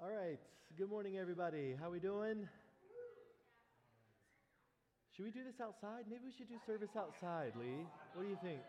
All right. Good morning, everybody. How we doing? Should we do this outside? Maybe we should do service outside, Lee. What do you think?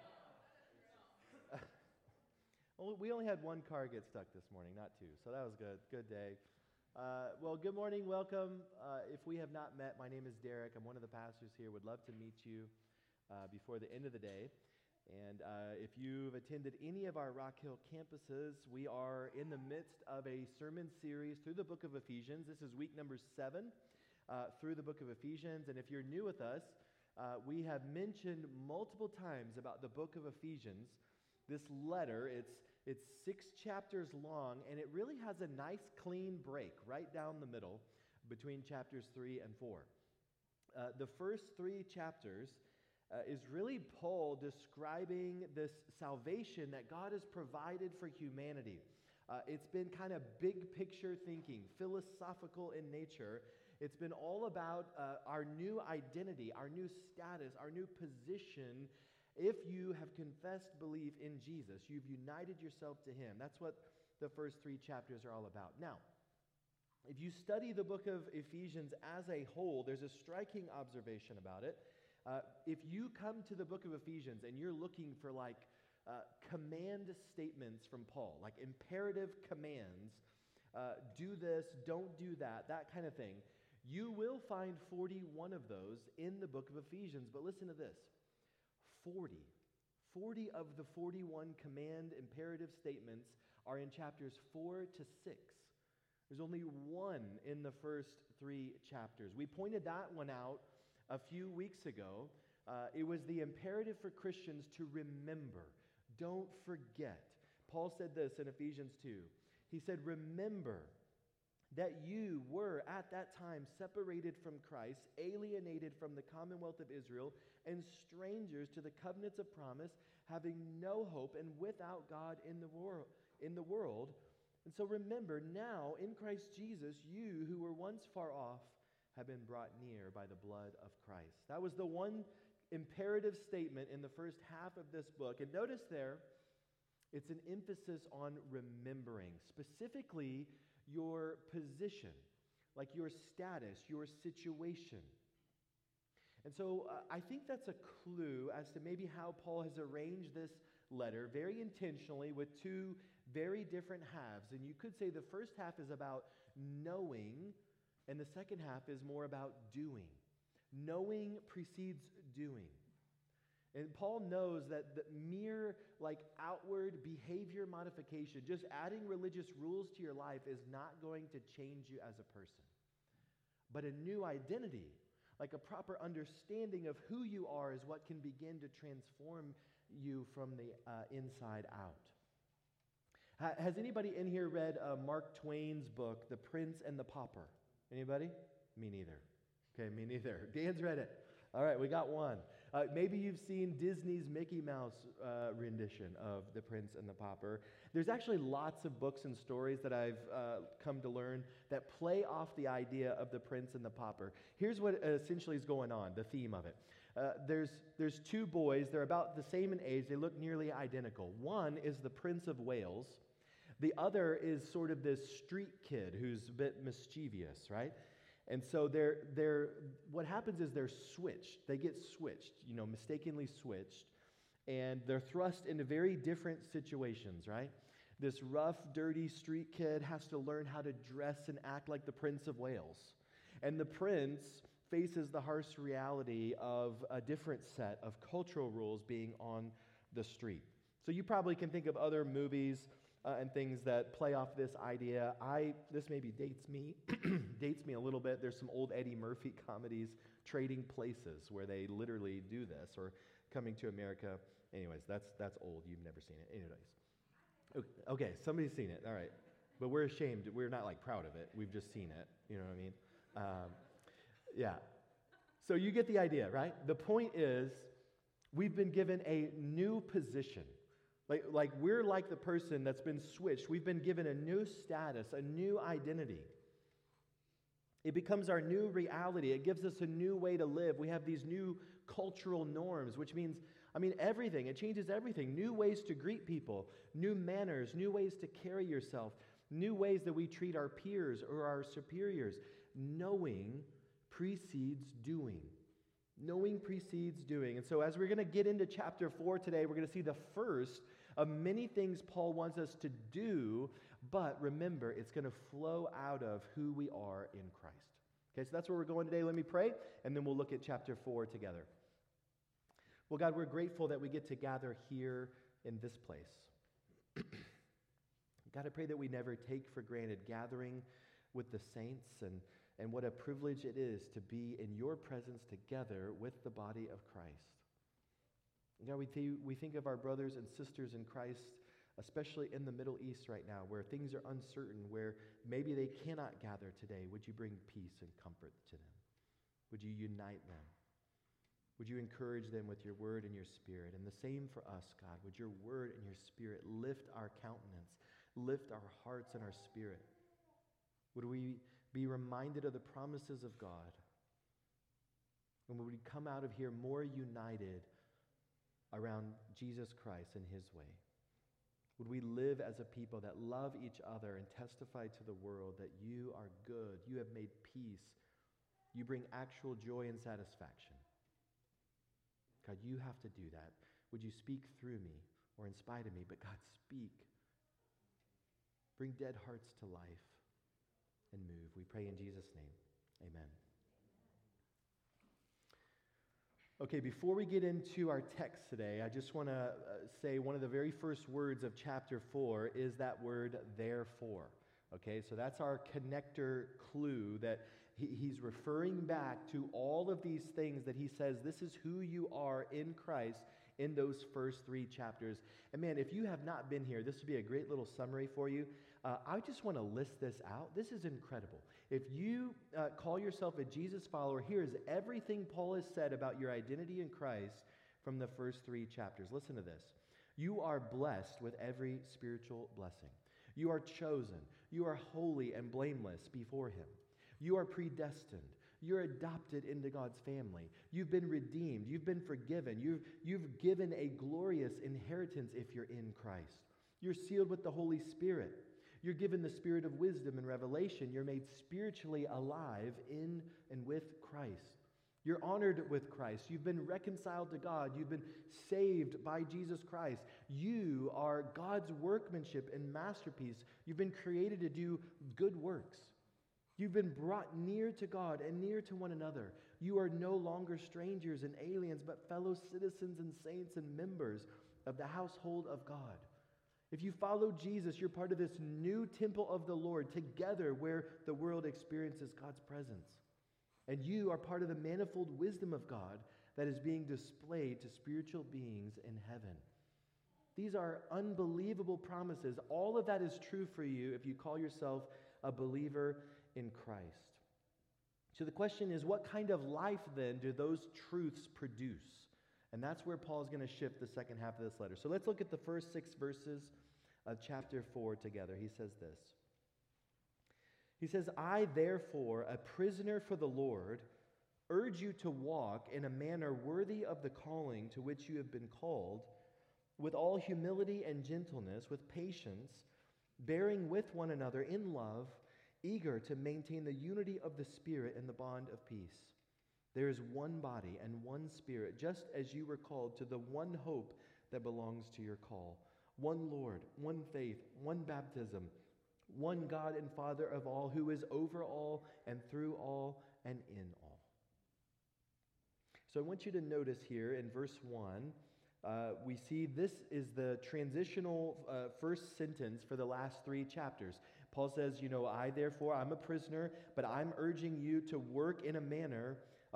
Well, we only had one car get stuck this morning, not two. So that was good. Good day. Well, good morning. Welcome. If we have not met, my name is Derek. I'm one of the pastors here. Would love to meet you before the end of the day. And if you've attended any of our Rock Hill campuses, we are in the midst of a sermon series through the book of Ephesians. This is week number 7 through the book of Ephesians. And if you're new with us, we have mentioned multiple times about the book of Ephesians. This letter, it's 6 chapters long, and it really has a nice clean break right down the middle between chapters 3 and 4. The first 3 chapters is really Paul describing this salvation that God has provided for humanity. It's been kind of big picture thinking, philosophical in nature. It's been all about our new identity, our new status, our new position. If you have confessed belief in Jesus, you've united yourself to Him. That's what the first 3 chapters are all about. Now, if you study the book of Ephesians as a whole, there's a striking observation about it. If you come to the book of Ephesians and you're looking for command statements from Paul, like imperative commands, do this, don't do that, that kind of thing, you will find 41 of those in the book of Ephesians. But listen to this, 40 of the 41 command imperative statements are in chapters 4 to 6. There's only one in the first 3 chapters. We pointed that one out a few weeks ago. It was the imperative for Christians to remember. Don't forget. Paul said this in Ephesians 2. He said, remember that you were at that time separated from Christ, alienated from the commonwealth of Israel, and strangers to the covenants of promise, having no hope and without God in the world. And so remember, now in Christ Jesus, you who were once far off have been brought near by the blood of Christ. That was the one imperative statement in the first half of this book. And notice there, it's an emphasis on remembering, specifically your position, like your status, your situation. And so I think that's a clue as to maybe how Paul has arranged this letter very intentionally with 2 very different halves. And you could say the first half is about knowing, and the second half is more about doing. Knowing precedes doing. And Paul knows that the mere outward behavior modification, just adding religious rules to your life, is not going to change you as a person. But a new identity, like a proper understanding of who you are, is what can begin to transform you from the inside out. Has anybody in here read Mark Twain's book, The Prince and the Pauper? Anybody? Me neither. Okay, me neither. Dan's read it. All right, we got one. Maybe you've seen Disney's Mickey Mouse rendition of The Prince and the Pauper. There's actually lots of books and stories that I've come to learn that play off the idea of The Prince and the Pauper. Here's what essentially is going on, the theme of it. There's 2 boys. They're about the same in age. They look nearly identical. One is the Prince of Wales. The other is sort of this street kid who's a bit mischievous, right? And so what happens is they're switched. They get switched, mistakenly switched, and they're thrust into very different situations, right? This rough, dirty street kid has to learn how to dress and act like the Prince of Wales. And the prince faces the harsh reality of a different set of cultural rules being on the street. So you probably can think of other movies and things that play off this idea. This maybe dates me a little bit. There's some old Eddie Murphy comedies, Trading Places, where they literally do this, or Coming to America. Anyways, that's old. You've never seen it. Anyways. Okay, somebody's seen it. All right. But we're ashamed. We're not proud of it. We've just seen it. You know what I mean? Yeah. So you get the idea, right? The point is, we've been given a new position. Like we're like the person that's been switched. We've been given a new status, a new identity. It becomes our new reality. It gives us a new way to live. We have these new cultural norms, which means, everything. It changes everything. New ways to greet people, new manners, new ways to carry yourself. new ways that we treat our peers or our superiors. Knowing precedes doing. Knowing precedes doing. And so as we're going to get into chapter 4 today, we're going to see the first of many things Paul wants us to do, but remember, it's going to flow out of who we are in Christ. Okay, so that's where we're going today. Let me pray, and then we'll look at chapter 4 together. Well, God, we're grateful that we get to gather here in this place. God, I pray that we never take for granted gathering with the saints, and what a privilege it is to be in your presence together with the body of Christ. God, we think of our brothers and sisters in Christ, especially in the Middle East right now, where things are uncertain, where maybe they cannot gather today. Would you bring peace and comfort to them? Would you unite them? Would you encourage them with your word and your spirit? And the same for us, God. Would your word and your spirit lift our countenance, lift our hearts and our spirit? Would we be reminded of the promises of God? And would we come out of here more united around Jesus Christ and his way? Would we live as a people that love each other and testify to the world that you are good, you have made peace, you bring actual joy and satisfaction? God, you have to do that. Would you speak through me or in spite of me? But God, speak. Bring dead hearts to life and move. We pray in Jesus' name. Amen. Okay, before we get into our text today, I just want to say one of the very first words of chapter 4 is that word, therefore. Okay, so that's our connector clue that he's referring back to all of these things that he says, this is who you are in Christ in those first 3 chapters. And man, if you have not been here, this would be a great little summary for you. I just want to list this out. This is incredible. If you call yourself a Jesus follower, here's everything Paul has said about your identity in Christ from the first 3 chapters. Listen to this. You are blessed with every spiritual blessing. You are chosen. You are holy and blameless before him. You are predestined. You're adopted into God's family. You've been redeemed. You've been forgiven. You've given a glorious inheritance if you're in Christ. You're sealed with the Holy Spirit. You're given the spirit of wisdom and revelation. You're made spiritually alive in and with Christ. You're honored with Christ. You've been reconciled to God. You've been saved by Jesus Christ. You are God's workmanship and masterpiece. You've been created to do good works. You've been brought near to God and near to one another. You are no longer strangers and aliens, but fellow citizens and saints and members of the household of God. If you follow Jesus, you're part of this new temple of the Lord together where the world experiences God's presence. And you are part of the manifold wisdom of God that is being displayed to spiritual beings in heaven. These are unbelievable promises. All of that is true for you if you call yourself a believer in Christ. So the question is, what kind of life then do those truths produce? And that's where Paul is going to shift the second half of this letter. So let's look at the first 6 verses of chapter 4 together. He says this. He says, I therefore, a prisoner for the Lord, urge you to walk in a manner worthy of the calling to which you have been called, with all humility and gentleness, with patience, bearing with one another in love, eager to maintain the unity of the Spirit in the bond of peace. There is one body and one Spirit, just as you were called to the one hope that belongs to your call. One Lord, one faith, one baptism, one God and Father of all, who is over all and through all and in all. So I want you to notice here in verse 1, we see this is the transitional first sentence for the last 3 chapters. Paul says, I therefore, I'm a prisoner, but I'm urging you to walk in a manner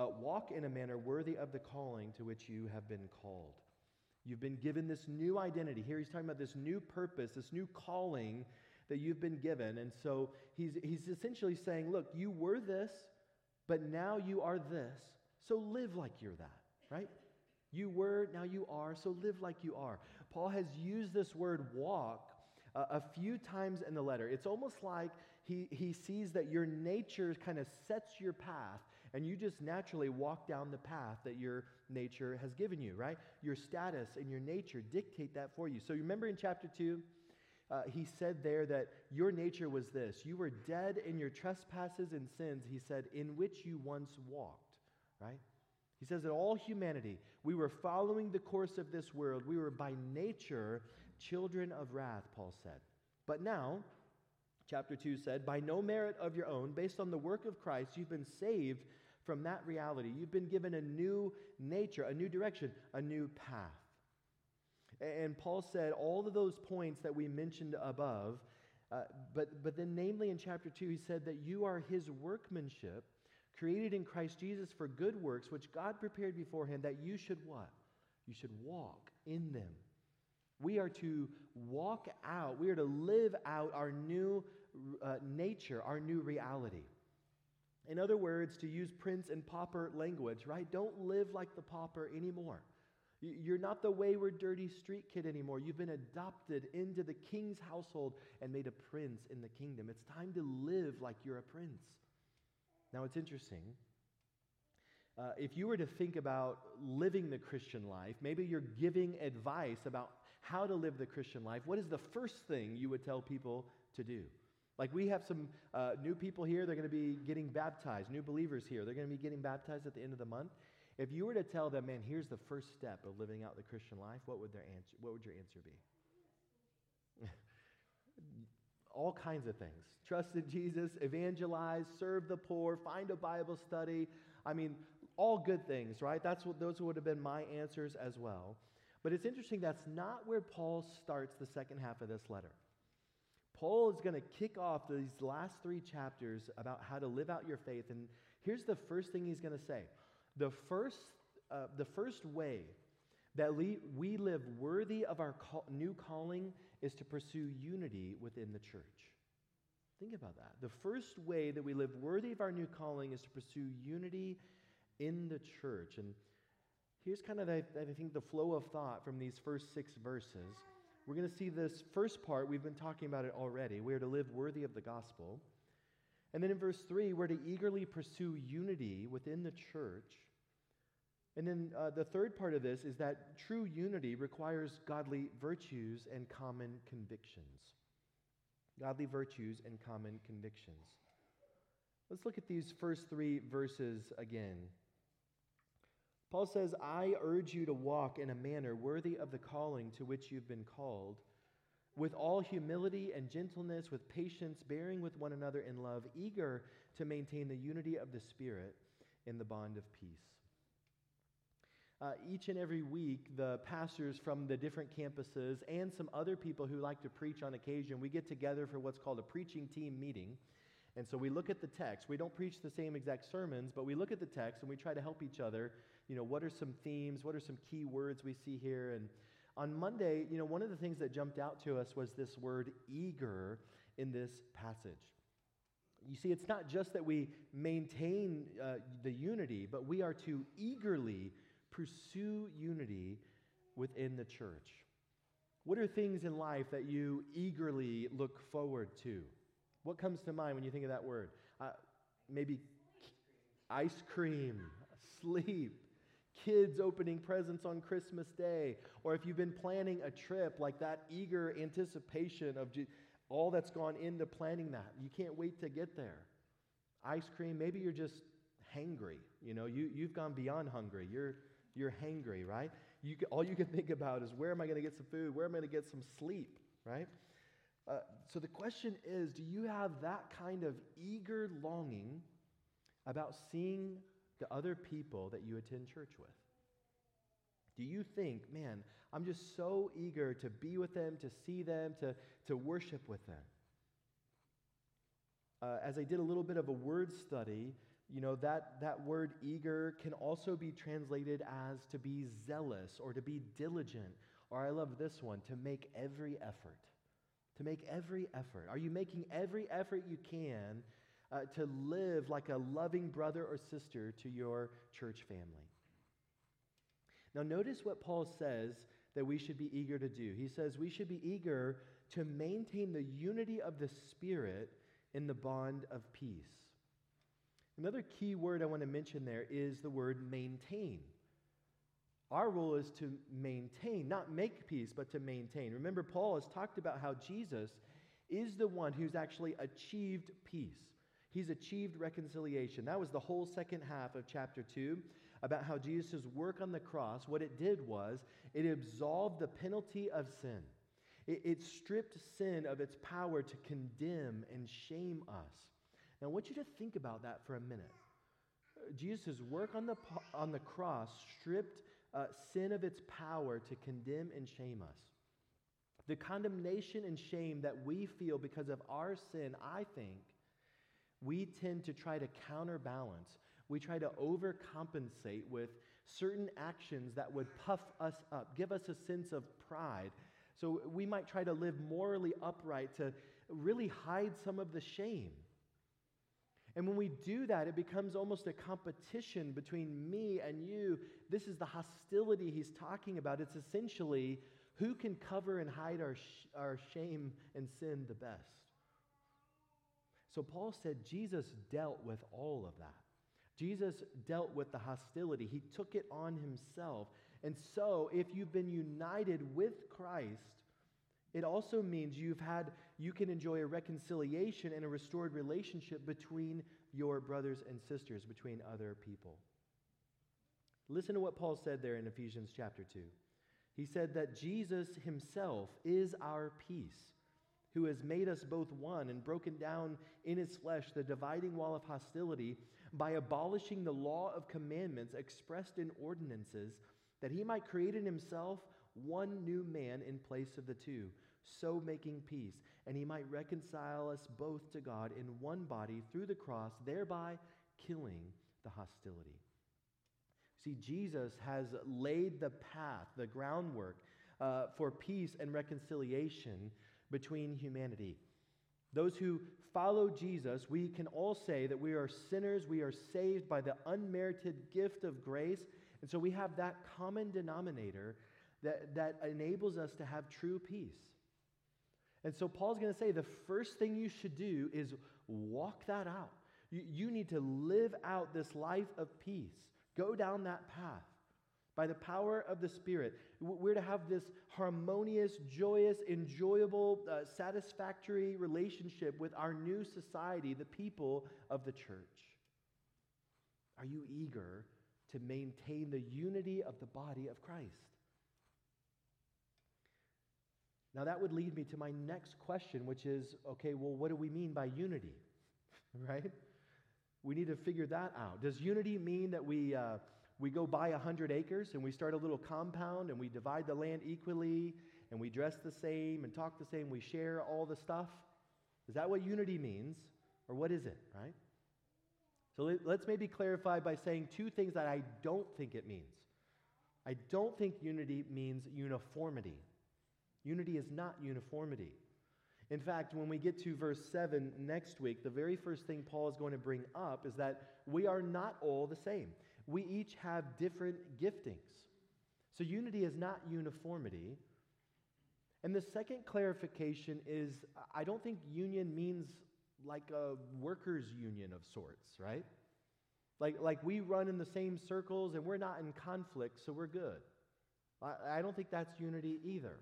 worthy of the calling to which you have been called. You've been given this new identity. Here he's talking about this new purpose, this new calling that you've been given. And so he's essentially saying, look, you were this, but now you are this. So live like you're that, right? You were, now you are, so live like you are. Paul has used this word walk a few times in the letter. It's almost like he sees that your nature kind of sets your path, and you just naturally walk down the path that your nature has given you, right? Your status and your nature dictate that for you. So you remember in chapter 2, he said there that your nature was this. You were dead in your trespasses and sins, he said, in which you once walked, right? He says that all humanity, we were following the course of this world. We were by nature children of wrath, Paul said. But now, chapter 2 said, by no merit of your own, based on the work of Christ, you've been saved from that reality. You've been given a new nature, a new direction, a new path. And Paul said all of those points that we mentioned above, but then namely in chapter 2, he said that you are his workmanship, created in Christ Jesus for good works, which God prepared beforehand that you should what? You should walk in them. We are to walk out, we are to live out our new nature, our new reality. In other words, to use Prince and Pauper language, right? Don't live like the pauper anymore. You're not the wayward, dirty street kid anymore. You've been adopted into the king's household and made a prince in the kingdom. It's time to live like you're a prince. Now, it's interesting. If you were to think about living the Christian life, maybe you're giving advice about how to live the Christian life, what is the first thing you would tell people to do? Like we have some new people here, they're going to be getting baptized, new believers here, they're going to be getting baptized at the end of the month. If you were to tell them, man, here's the first step of living out the Christian life, what would your answer be? All kinds of things. Trust in Jesus, evangelize, serve the poor, find a Bible study. I mean, all good things, right? Those would have been my answers as well. But it's interesting, that's not where Paul starts the second half of this letter. Paul is going to kick off these last 3 chapters about how to live out your faith, and here's the first thing he's going to say. The first way that we live worthy of our new calling is to pursue unity within the church. Think about that. The first way that we live worthy of our new calling is to pursue unity in the church. And here's kind of, I think, the flow of thought from these first 6 verses. We're going to see this first part. We've been talking about it already. We are to live worthy of the gospel. And then in verse 3, we're to eagerly pursue unity within the church. And then the third part of this is that true unity requires godly virtues and common convictions. Godly virtues and common convictions. Let's look at these first 3 verses again. Paul says, I urge you to walk in a manner worthy of the calling to which you've been called, with all humility and gentleness, with patience, bearing with one another in love, eager to maintain the unity of the Spirit in the bond of peace. Each and every week, the pastors from the different campuses and some other people who like to preach on occasion, we get together for what's called a preaching team meeting. And so we look at the text. We don't preach the same exact sermons, but we look at the text and we try to help each other. You know, what are some themes? What are some key words we see here? And on Monday, you know, one of the things that jumped out to us was this word eager in this passage. You see, it's not just that we maintain the unity, but we are to eagerly pursue unity within the church. What are things in life that you eagerly look forward to? What comes to mind when you think of that word? Maybe ice cream, sleep, kids opening presents on Christmas Day, or if you've been planning a trip, like that eager anticipation of all that's gone into planning that. You can't wait to get there. Ice cream, maybe you're just hangry. You know, you've gone beyond hungry. You're hangry, right? All you can think about is, where am I going to get some food? Where am I going to get some sleep, right? So the question is, do you have that kind of eager longing about seeing the other people that you attend church with? Do you think, man, I'm just so eager to be with them, to see them, to worship with them? As I did a little bit of a word study, you know, that word eager can also be translated as to be zealous or to be diligent, or I love this one, to make every effort. To make every effort. Are you making every effort you can to live like a loving brother or sister to your church family? Now notice what Paul says that we should be eager to do. He says we should be eager to maintain the unity of the Spirit in the bond of peace. Another key word I want to mention there is the word maintain. Our role is to maintain, not make peace, but to maintain. Remember, Paul has talked about how Jesus is the one who's actually achieved peace. He's achieved reconciliation. That was the whole second half of chapter 2, about how Jesus' work on the cross, what it did was, it absolved the penalty of sin. It stripped sin of its power to condemn and shame us. Now, I want you to think about that for a minute. Jesus' work on the cross stripped sin of its power to condemn and shame us. The condemnation and shame that we feel because of our sin, I think, we tend to try to counterbalance. We try to overcompensate with certain actions that would puff us up, give us a sense of pride. So we might try to live morally upright to really hide some of the shame. And when we do that, it becomes almost a competition between me and you. This is the hostility he's talking about. It's essentially who can cover and hide our shame and sin the best. So Paul said Jesus dealt with all of that. Jesus dealt with the hostility. He took it on himself. And so if you've been united with Christ, it also means you can enjoy a reconciliation and a restored relationship between your brothers and sisters, between other people. Listen to what Paul said there in Ephesians chapter 2. He said that Jesus himself is our peace, who has made us both one and broken down in his flesh the dividing wall of hostility by abolishing the law of commandments expressed in ordinances, that he might create in himself one new man in place of the two, so making peace, and he might reconcile us both to God in one body through the cross, thereby killing the hostility. See, Jesus has laid the path, the groundwork for peace and reconciliation between humanity. Those who follow Jesus, we can all say that we are sinners, we are saved by the unmerited gift of grace, and so we have that common denominator that enables us to have true peace. And so Paul's going to say the first thing you should do is walk that out. You need to live out this life of peace. Go down that path by the power of the Spirit. We're to have this harmonious, joyous, enjoyable, satisfactory relationship with our new society, the people of the church. Are you eager to maintain the unity of the body of Christ? Now that would lead me to my next question, which is, okay, well, what do we mean by unity? Right? We need to figure that out. Does unity mean that we go buy 100 acres and we start a little compound and we divide the land equally and we dress the same and talk the same, we share all the stuff? Is that what unity means? Or what is it, right? So let's maybe clarify by saying two things that I don't think it means. I don't think unity means uniformity. Unity is not uniformity. In fact, when we get to verse 7 next week, the very first thing Paul is going to bring up is that we are not all the same. We each have different giftings. So unity is not uniformity. And the second clarification is, I don't think union means like a workers' union of sorts, right? Like we run in the same circles and we're not in conflict, so we're good. I don't think that's unity either.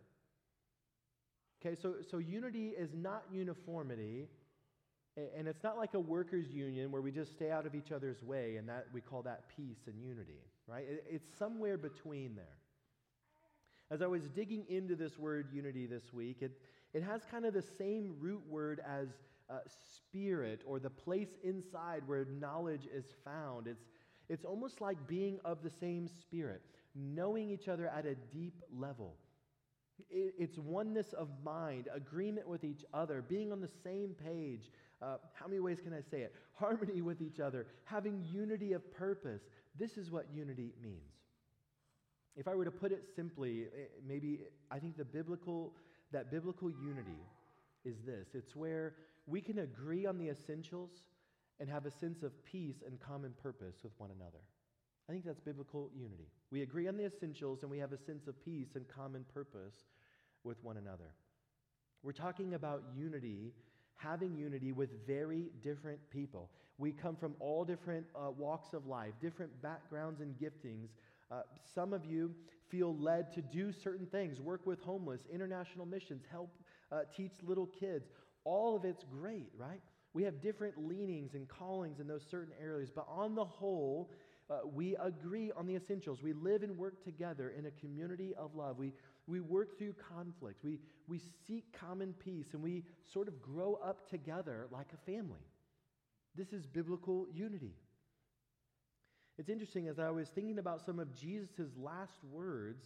Okay, so unity is not uniformity, and it's not like a workers' union where we just stay out of each other's way, and that we call that peace and unity, right? It's somewhere between there. As I was digging into this word unity this week, it has kind of the same root word as spirit, or the place inside where knowledge is found. It's almost like being of the same spirit, knowing each other at a deep level. It's oneness of mind, agreement with each other, being on the same page. How many ways can I say it? Harmony with each other, having unity of purpose. This is what unity means. If I were to put it simply, maybe I think that biblical unity is this. It's where we can agree on the essentials and have a sense of peace and common purpose with one another. I think that's biblical unity. We agree on the essentials and we have a sense of peace and common purpose with one another. We're talking about unity, having unity with very different people. We come from all different walks of life, different backgrounds and giftings, Some of you feel led to do certain things, work with homeless, international missions, help teach little kids. All of it's great, right? We have different leanings and callings in those certain areas, but on the whole, we agree on the essentials. We live and work together in a community of love. We work through conflict. We seek common peace, and we sort of grow up together like a family. This is biblical unity. It's interesting, as I was thinking about some of Jesus' last words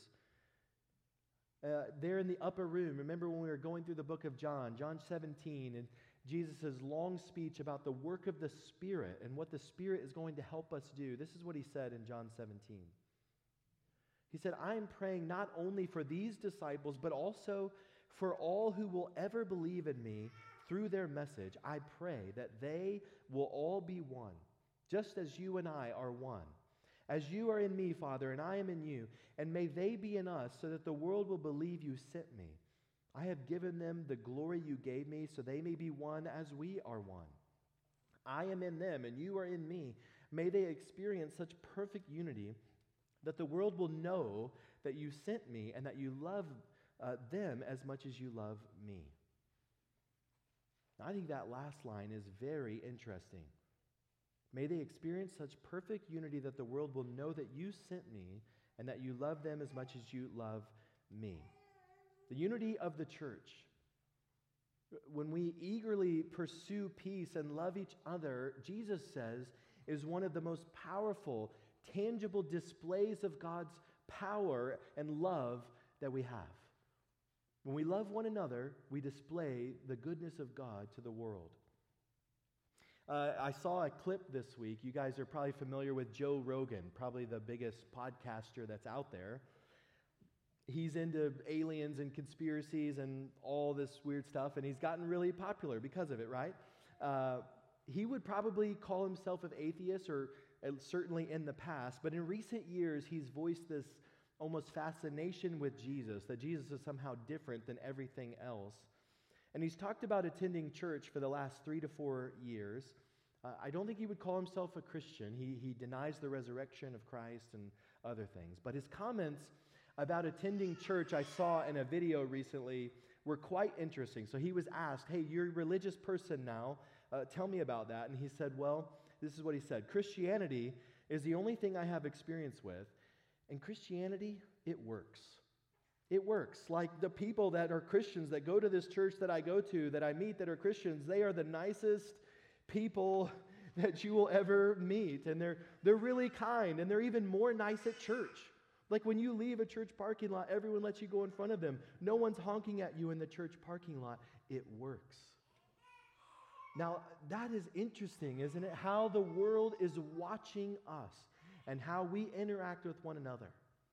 there in the upper room. Remember when we were going through the book of John 17, and Jesus' long speech about the work of the Spirit and what the Spirit is going to help us do. This is what he said in John 17. He said, I am praying not only for these disciples, but also for all who will ever believe in me through their message. I pray that they will all be one, just as you and I are one. As you are in me, Father, and I am in you, and may they be in us, so that the world will believe you sent me. I have given them the glory you gave me, so they may be one as we are one. I am in them, and you are in me. May they experience such perfect unity that the world will know that you sent me and that you love them as much as you love me. Now, I think that last line is very interesting. May they experience such perfect unity that the world will know that you sent me and that you love them as much as you love me. The unity of the church. When we eagerly pursue peace and love each other, Jesus says, is one of the most powerful, tangible displays of God's power and love that we have. When we love one another, we display the goodness of God to the world. I saw a clip this week. You guys are probably familiar with Joe Rogan, probably the biggest podcaster that's out there. He's into aliens and conspiracies and all this weird stuff, and he's gotten really popular because of it, right? He would probably call himself an atheist, or certainly in the past, but in recent years, he's voiced this almost fascination with Jesus, that Jesus is somehow different than everything else. And he's talked about attending church for the last 3 to 4 years. I don't think he would call himself a Christian. He denies the resurrection of Christ and other things. But his comments about attending church, I saw in a video recently, were quite interesting. So he was asked, hey, you're a religious person now. Tell me about that. And he said, well, this is what he said. Christianity is the only thing I have experience with. And Christianity, it works. It works. Like the people that are Christians that go to this church that I go to, that I meet that are Christians, they are the nicest people that you will ever meet. And they're really kind, and they're even more nice at church. Like when you leave a church parking lot, everyone lets you go in front of them. No one's honking at you in the church parking lot. It works. Now, that is interesting, isn't it? How the world is watching us and how we interact with one another.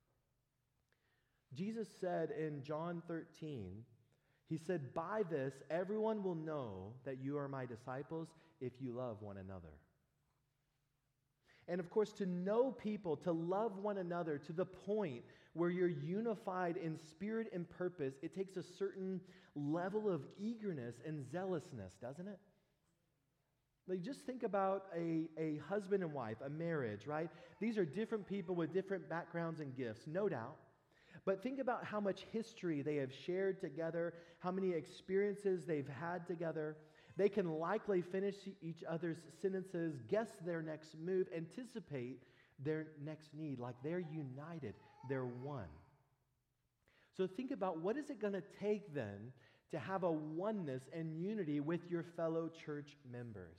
Jesus said in John 13, he said, by this, everyone will know that you are my disciples if you love one another. And of course, to know people, to love one another to the point where you're unified in spirit and purpose, it takes a certain level of eagerness and zealousness, doesn't it? Like, just think about a husband and wife, a marriage, right? These are different people with different backgrounds and gifts, no doubt. But think about how much history they have shared together, how many experiences they've had together. They can likely finish each other's sentences, guess their next move, anticipate their next need. Like they're united, they're one. So think about, what is it going to take then to have a oneness and unity with your fellow church members?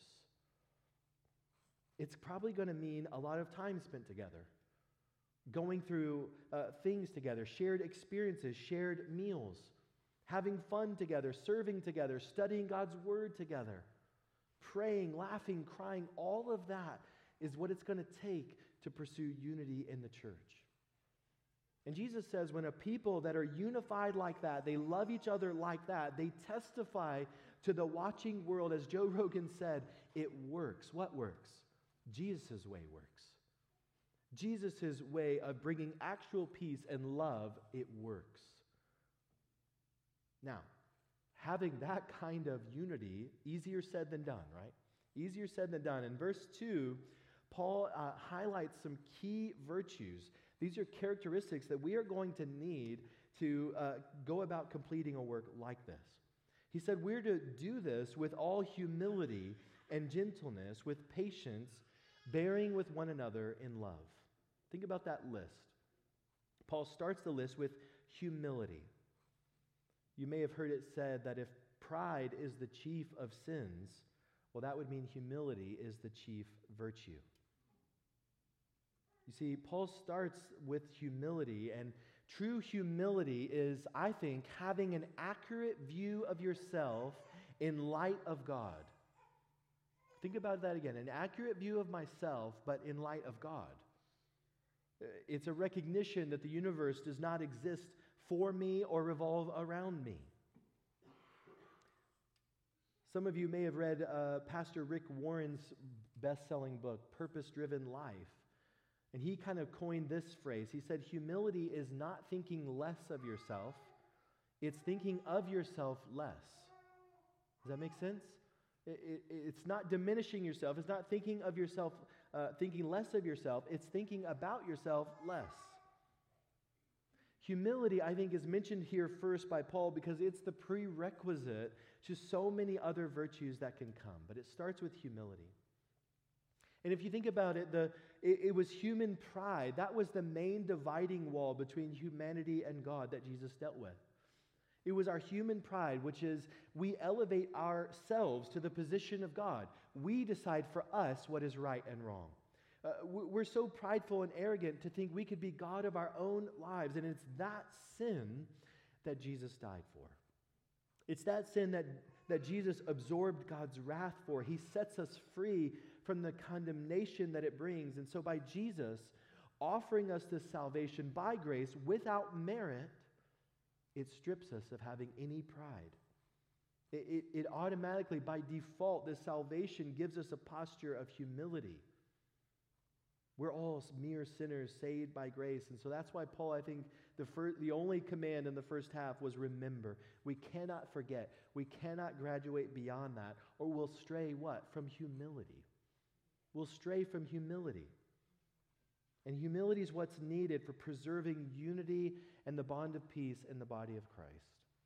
It's probably going to mean a lot of time spent together, going through things together, shared experiences, shared meals, having fun together, serving together, studying God's word together, praying, laughing, crying. All of that is what it's going to take to pursue unity in the church. And Jesus says when a people that are unified like that, they love each other like that, they testify to the watching world, as Joe Rogan said, it works. What works? Jesus' way works. Jesus' way of bringing actual peace and love, it works. Now, having that kind of unity, easier said than done, right? Easier said than done. In verse 2, Paul highlights some key virtues, These are characteristics that we are going to need to go about completing a work like this. He said we're to do this with all humility and gentleness, with patience, bearing with one another in love. Think about that list. Paul starts the list with humility. You may have heard it said that if pride is the chief of sins, well, that would mean humility is the chief virtue. You see, Paul starts with humility, and true humility is, I think, having an accurate view of yourself in light of God. Think about that again. An accurate view of myself, but in light of God. It's a recognition that the universe does not exist for me or revolve around me. Some of you may have read Pastor Rick Warren's best-selling book, Purpose-Driven Life. And he kind of coined this phrase. He said, humility is not thinking less of yourself. It's thinking of yourself less. Does that make sense? It's not diminishing yourself. It's not thinking of yourself, thinking less of yourself. It's thinking about yourself less. Humility, I think, is mentioned here first by Paul because it's the prerequisite to so many other virtues that can come. But it starts with humility. And if you think about it, it was human pride. That was the main dividing wall between humanity and God that Jesus dealt with. It was our human pride, which is we elevate ourselves to the position of God. We decide for us what is right and wrong. We're so prideful and arrogant to think we could be God of our own lives, and it's that sin that Jesus died for. It's that sin that Jesus absorbed God's wrath for. He sets us free from the condemnation that it brings. And so by Jesus offering us this salvation by grace without merit, it strips us of having any pride. It automatically, by default, this salvation gives us a posture of humility. We're all mere sinners saved by grace. And so that's why Paul, I think, the only command in the first half was remember. We cannot forget. We cannot graduate beyond that, or we'll stray what? From humility. We'll stray from humility. And humility is what's needed for preserving unity and the bond of peace in the body of Christ.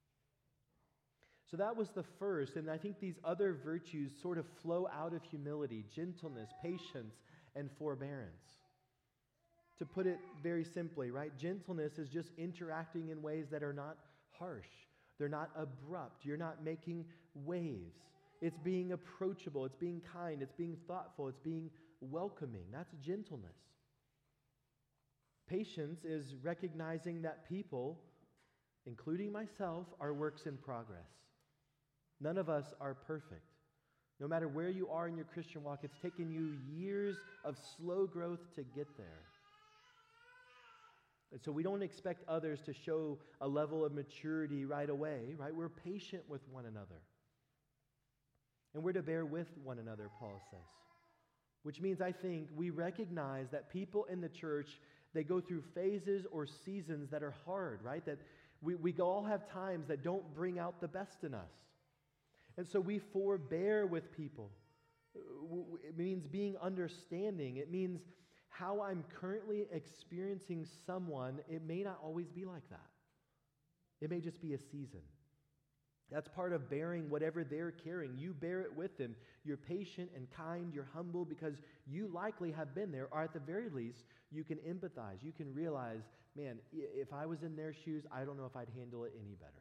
So that was the first, and I think these other virtues sort of flow out of humility: gentleness, patience, and forbearance. To put it very simply, right? Gentleness is just interacting in ways that are not harsh. They're not abrupt. You're not making waves. It's being approachable. It's being kind. It's being thoughtful. It's being welcoming. That's gentleness. Patience is recognizing that people, including myself, are works in progress. None of us are perfect. No matter where you are in your Christian walk, it's taken you years of slow growth to get there. And so we don't expect others to show a level of maturity right away, right? We're patient with one another. And we're to bear with one another, Paul says. Which means, I think, we recognize that people in the church, they go through phases or seasons that are hard, right? That we all have times that don't bring out the best in us. And so we forbear with people. It means being understanding. It means how I'm currently experiencing someone, it may not always be like that. It may just be a season. That's part of bearing whatever they're carrying. You bear it with them. You're patient and kind. You're humble because you likely have been there, or at the very least, you can empathize. You can realize, man, if I was in their shoes, I don't know if I'd handle it any better.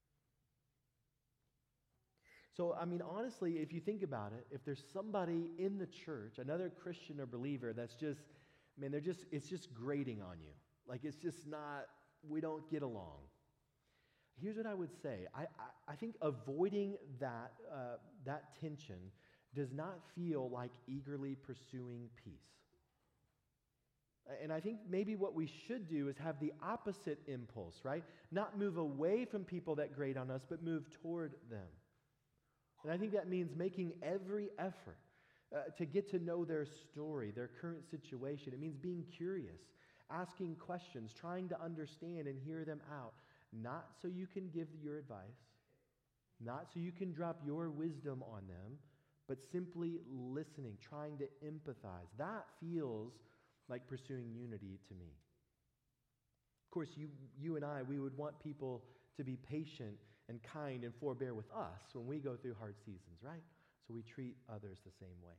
So, I mean, honestly, if you think about it, if there's somebody in the church, another Christian or believer that's just, man, it's just grating on you. Like, it's just not, we don't get along. Here's what I would say. I think avoiding that tension does not feel like eagerly pursuing peace. And I think maybe what we should do is have the opposite impulse, right? Not move away from people that grate on us, but move toward them. And I think that means making every effort to get to know their story, their current situation. It means being curious, asking questions, trying to understand and hear them out. Not so you can give your advice, not so you can drop your wisdom on them, but simply listening, trying to empathize. That feels like pursuing unity to me. course, you and I, we would want people to be patient and kind and forbear with us when we go through hard seasons, right? So we treat others the same way.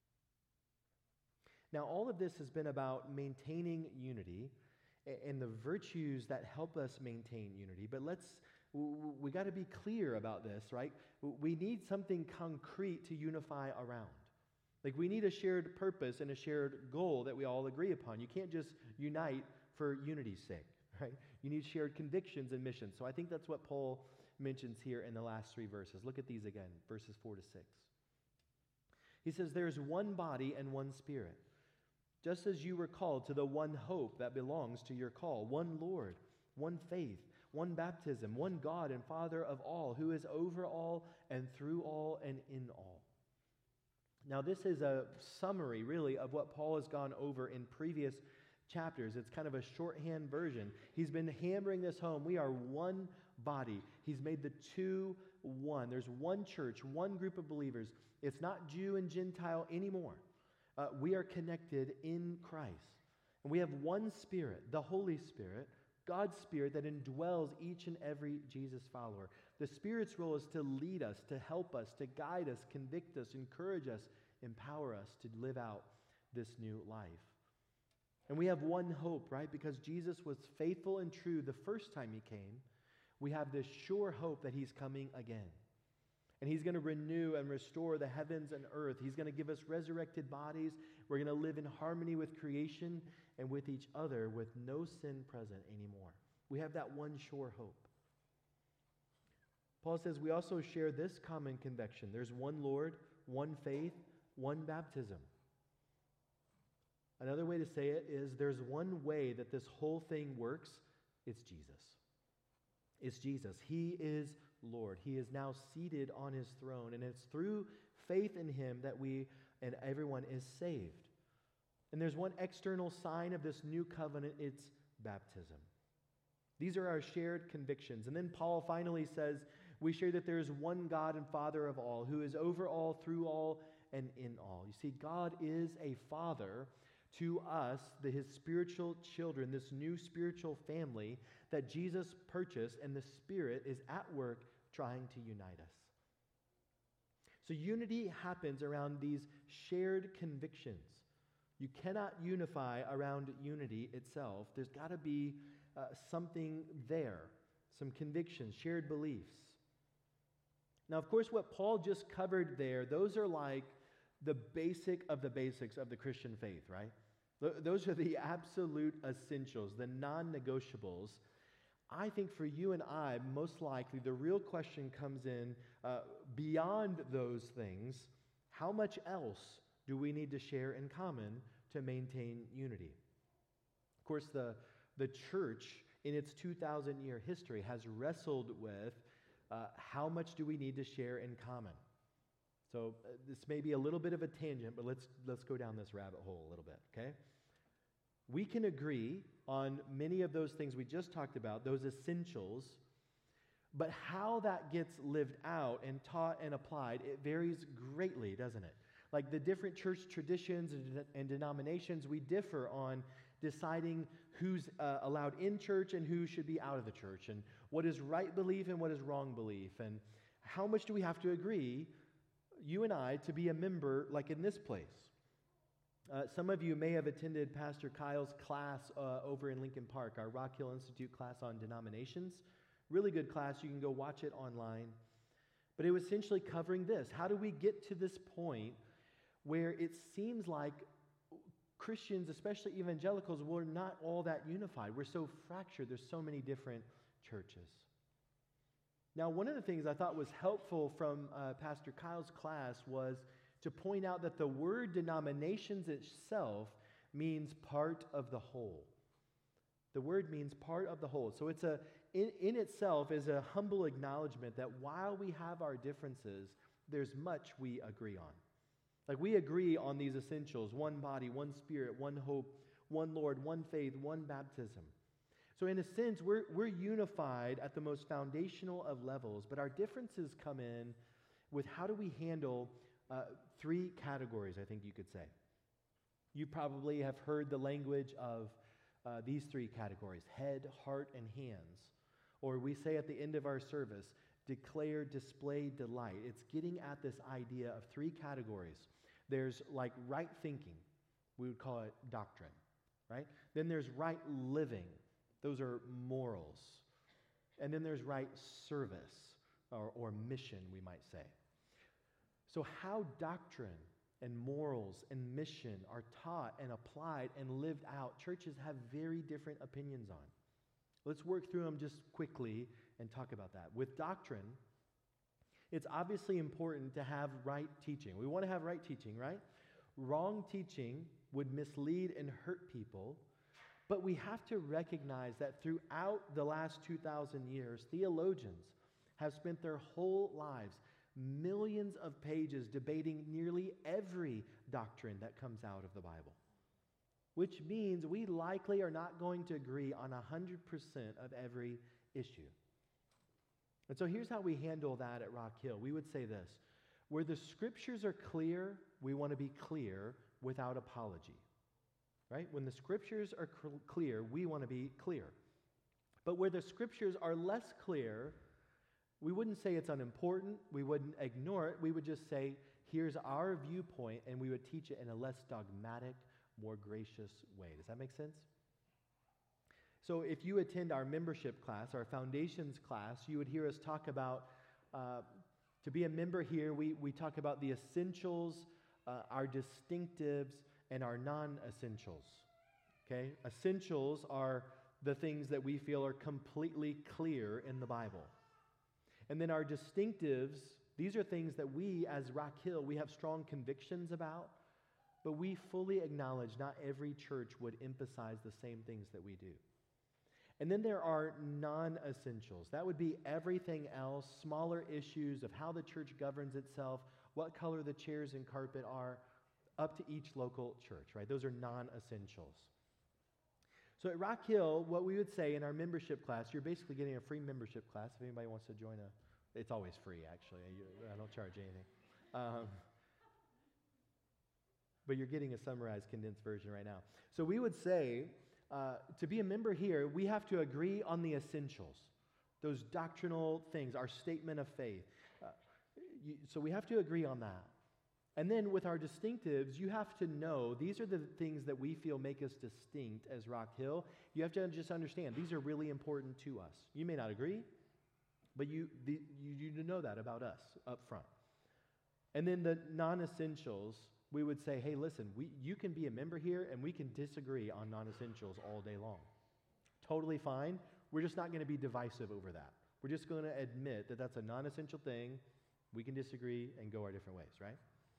Now, all of this has been about maintaining unity and the virtues that help us maintain unity. But we got to be clear about this, right? We need something concrete to unify around. Like, we need a shared purpose and a shared goal that we all agree upon. You can't just unite for unity's sake, right? You need shared convictions and missions. So I think that's what Paul mentions here in the last 3 verses. Look at these again, verses 4 to 6. He says, "There's one body and one Spirit, just as you were called to the one hope that belongs to your call, one Lord, one faith, one baptism, one God and Father of all, who is over all and through all and in all." Now, this is a summary, really, of what Paul has gone over in previous chapters. It's kind of a shorthand version. He's been hammering this home. We are one body. He's made the two one. There's one church, one group of believers. It's not Jew and Gentile anymore. We are connected in Christ. And we have one Spirit, the Holy Spirit, God's Spirit that indwells each and every Jesus follower. The Spirit's role is to lead us, to help us, to guide us, convict us, encourage us, empower us to live out this new life. And we have one hope, right? Because Jesus was faithful and true the first time he came. We have this sure hope that he's coming again. And he's going to renew and restore the heavens and earth. He's going to give us resurrected bodies. We're going to live in harmony with creation and with each other with no sin present anymore. We have that one sure hope. Paul says we also share this common conviction. There's one Lord, one faith, one baptism. Another way to say it is there's one way that this whole thing works. It's Jesus. It's Jesus. He is Lord. He is now seated on his throne, and it's through faith in him that we and everyone is saved. And there's one external sign of this new covenant. It's baptism. These are our shared convictions. And then Paul finally says, we share that there is one God and Father of all, who is over all, through all, and in all. You see, God is a Father to us, his spiritual children, this new spiritual family that Jesus purchased, and the Spirit is at work trying to unite us. So unity happens around these shared convictions. You cannot unify around unity itself. There's got to be something there, some convictions, shared beliefs. Now, of course, what Paul just covered there, those are like the basics of the Christian faith, right? Those are the absolute essentials, the non-negotiables. I think for you and I, most likely, the real question comes in beyond those things. How much else do we need to share in common to maintain unity? Of course, the church in its 2,000-year history has wrestled with how much do we need to share in common. So this may be a little bit of a tangent, but let's go down this rabbit hole a little bit, okay? We can agree on many of those things we just talked about, those essentials, but how that gets lived out and taught and applied, it varies greatly, doesn't it? Like the different church traditions and denominations, we differ on deciding who's allowed in church and who should be out of the church, and what is right belief and what is wrong belief, and how much do we have to agree, you and I, to be a member like in this place. Some of you may have attended Pastor Kyle's class over in Lincoln Park, our Rock Hill Institute class on denominations. Really good class. You can go watch it online. But it was essentially covering this. How do we get to this point where it seems like Christians, especially evangelicals, we're not all that unified. We're so fractured. There's so many different churches. Now, one of the things I thought was helpful from Pastor Kyle's class was to point out that the word denominations itself means part of the whole. The word means part of the whole. So it's in itself is a humble acknowledgement that while we have our differences, there's much we agree on. Like we agree on these essentials: one body, one Spirit, one hope, one Lord, one faith, one baptism. So in a sense, we're unified at the most foundational of levels, but our differences come in with how do we handle 3 categories, I think you could say. You probably have heard the language of these three categories: head, heart, and hands. Or we say at the end of our service, declare, display, delight. It's getting at this idea of three categories. There's like right thinking. We would call it doctrine, right? Then there's right living. Those are morals. And then there's right service, or mission, we might say. So how doctrine and morals and mission are taught and applied and lived out, churches have very different opinions on. Let's work through them just quickly and talk about that. With doctrine, it's obviously important to have right teaching. We want to have right teaching, right? Wrong teaching would mislead and hurt people, but we have to recognize that throughout the last 2,000 years, theologians have spent their whole lives, millions of pages, debating nearly every doctrine that comes out of the Bible, which means we likely are not going to agree on 100% of every issue. And so here's how we handle that at Rock Hill. We would say this: where the scriptures are clear, we want to be clear without apology, right? When the scriptures are clear, we want to be clear. But where the scriptures are less clear, we wouldn't say it's unimportant, we wouldn't ignore it, we would just say, here's our viewpoint, and we would teach it in a less dogmatic, more gracious way. Does that make sense? So if you attend our membership class, our foundations class, you would hear us talk about, to be a member here, we talk about the essentials, our distinctives, and our non-essentials. Okay? Essentials are the things that we feel are completely clear in the Bible. And then our distinctives, these are things that we, as Rock Hill, we have strong convictions about, but we fully acknowledge not every church would emphasize the same things that we do. And then there are non-essentials. That would be everything else, smaller issues of how the church governs itself, what color the chairs and carpet are, up to each local church, right? Those are non-essentials. So at Rock Hill, what we would say in our membership class, you're basically getting a free membership class. If anybody wants to join it's always free, actually. I don't charge anything. But you're getting a summarized, condensed version right now. So we would say, to be a member here, we have to agree on the essentials, those doctrinal things, our statement of faith. So we have to agree on that. And then with our distinctives, you have to know these are the things that we feel make us distinct as Rock Hill. You have to just understand these are really important to us. You may not agree, but you know that about us up front. And then the non-essentials, we would say, hey, listen, you can be a member here and we can disagree on non-essentials all day long. Totally fine. We're just not going to be divisive over that. We're just going to admit that that's a non-essential thing. We can disagree and go our different ways, right?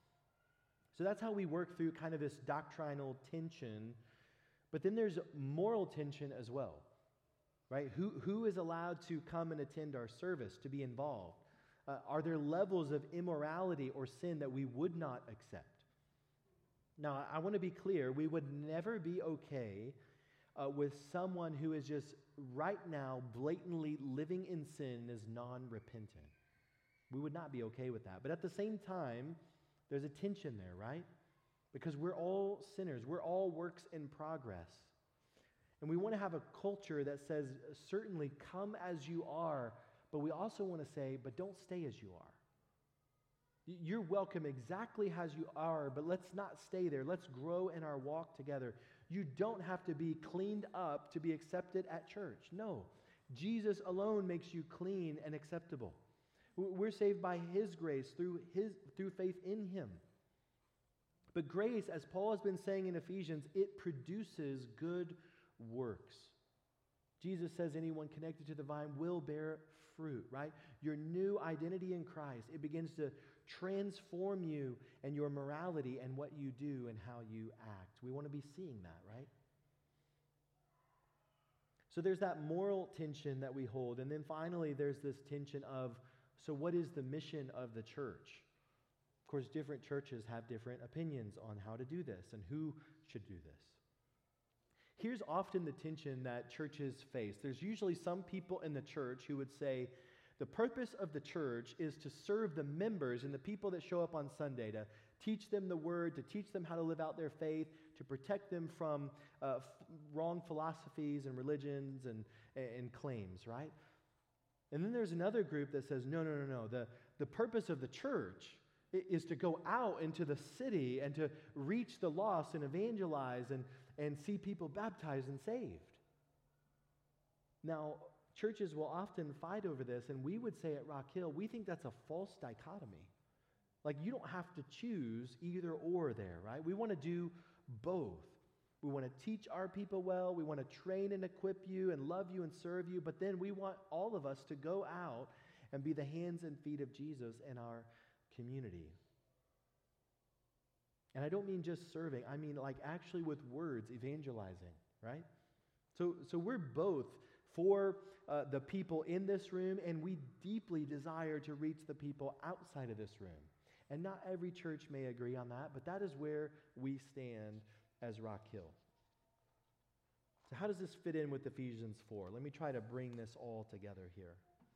So that's how we work through kind of this doctrinal tension. But then there's moral tension as well, right? Who is allowed to come and attend our service, to be involved? Are there levels of immorality or sin that we would not accept? Now, I want to be clear, we would never be okay with someone who is just right now blatantly living in sin and is non-repentant. We would not be okay with that. But at the same time, there's a tension there, right? Because we're all sinners. We're all works in progress. And we want to have a culture that says, certainly come as you are, but we also want to say, but don't stay as you are. You're welcome exactly as you are, but let's not stay there. Let's grow in our walk together. You don't have to be cleaned up to be accepted at church. No. Jesus alone makes you clean and acceptable. We're saved by His grace through faith in Him. But grace, as Paul has been saying in Ephesians, it produces good works. Jesus says anyone connected to the vine will bear fruit, right? Your new identity in Christ, it begins to transform you and your morality and what you do and how you act. We want to be seeing that, right? So there's that moral tension that we hold. And then finally, there's this tension of, so what is the mission of the church? Of course, different churches have different opinions on how to do this and who should do this. Here's often the tension that churches face. There's usually some people in the church who would say, the purpose of the church is to serve the members and the people that show up on Sunday, teach them the word, to teach them how to live out their faith, to protect them from wrong philosophies and religions and claims, right? And then there's another group that says, no. The purpose of the church is to go out into the city and to reach the lost and evangelize and see people baptized and saved. Now, churches will often fight over this, and we would say at Rock Hill, we think that's a false dichotomy. Like, you don't have to choose either or there, right? We want to do both. We want to teach our people well. We want to train and equip you and love you and serve you. But then we want all of us to go out and be the hands and feet of Jesus in our community. And I don't mean just serving. I mean like actually with words, evangelizing, right? So we're both for the people in this room, and we deeply desire to reach the people outside of this room. And not every church may agree on that, but that is where we stand as Rock Hill. So how does this fit in with Ephesians 4? Let me try to bring this all together here.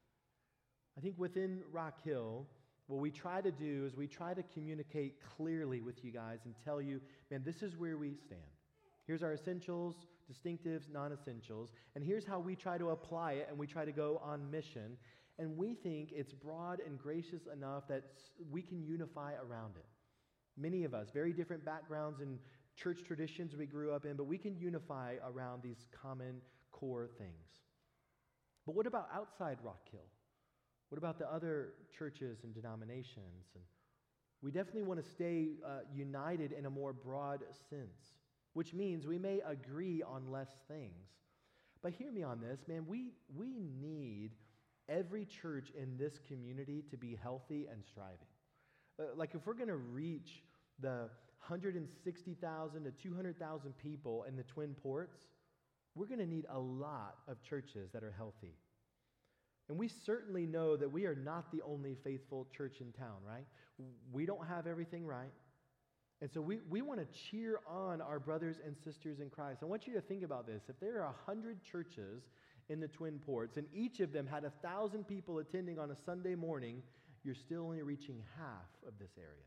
I think within Rock Hill, what we try to do is we try to communicate clearly with you guys and tell you, man, this is where we stand. Here's our essentials, distinctives, non-essentials, and here's how we try to apply it, and we try to go on mission. And we think it's broad and gracious enough that we can unify around it. Many of us, very different backgrounds and church traditions we grew up in, but we can unify around these common core things. But what about outside Rock Hill? What about the other churches and denominations? And we definitely want to stay united in a more broad sense, which means we may agree on less things. But hear me on this, man, we need every church in this community to be healthy and striving. Like if we're going to reach the 160,000 to 200,000 people in the Twin Ports, we're going to need a lot of churches that are healthy. And we certainly know that we are not the only faithful church in town, right? We don't have everything right. And so we want to cheer on our brothers and sisters in Christ. I want you to think about this. If there are 100 churches in the Twin Ports, and each of them had 1,000 people attending on a Sunday morning, you're still only reaching half of this area.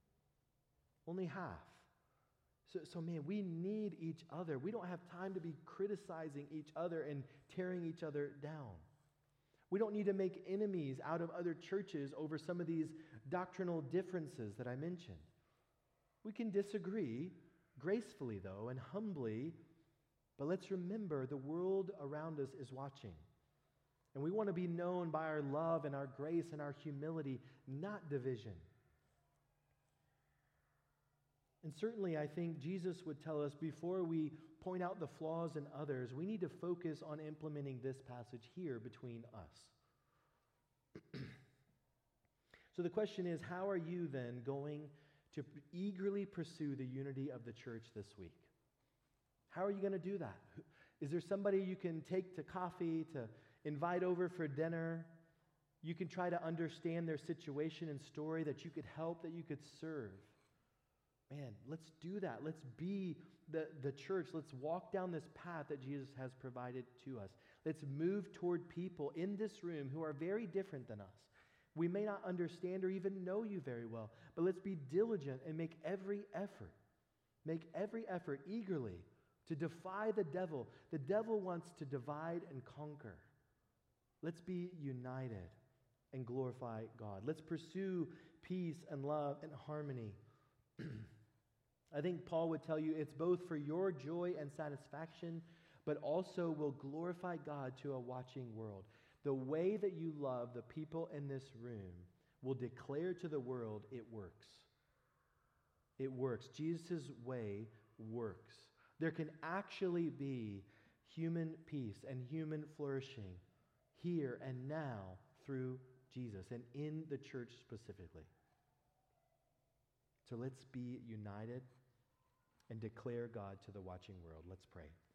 Only half. So man, we need each other. We don't have time to be criticizing each other and tearing each other down. We don't need to make enemies out of other churches over some of these doctrinal differences that I mentioned. We can disagree gracefully, though, and humbly, but let's remember the world around us is watching. And we want to be known by our love and our grace and our humility, not division. And certainly, I think Jesus would tell us before we point out the flaws in others, we need to focus on implementing this passage here between us. So the question is, how are you then going to eagerly pursue the unity of the church this week? How are you going to do that? Is there somebody you can take to coffee, to invite over for dinner? You can try to understand their situation and story, that you could help, that you could serve. Man, let's do that. Let's be the church. Let's walk down this path that Jesus has provided to us. Let's move toward people in this room who are very different than us. We may not understand or even know you very well, but let's be diligent and make every effort eagerly to defy the devil. The devil wants to divide and conquer. Let's be united and glorify God. Let's pursue peace and love and harmony. I think Paul would tell you it's both for your joy and satisfaction, but also will glorify God to a watching world. The way that you love the people in this room will declare to the world it works. It works. Jesus' way works. There can actually be human peace and human flourishing here and now through Jesus and in the church specifically. So let's be united and declare God to the watching world. Let's pray.